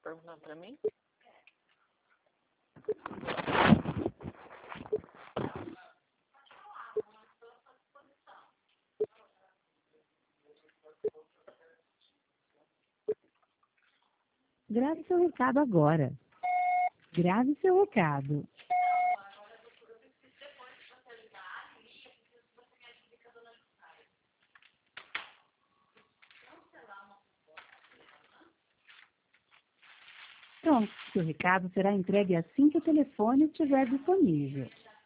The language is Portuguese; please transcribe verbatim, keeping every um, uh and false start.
perguntando pra mim? Grave seu recado agora. Grave seu recado. Pronto, seu recado será entregue assim que o telefone estiver disponível.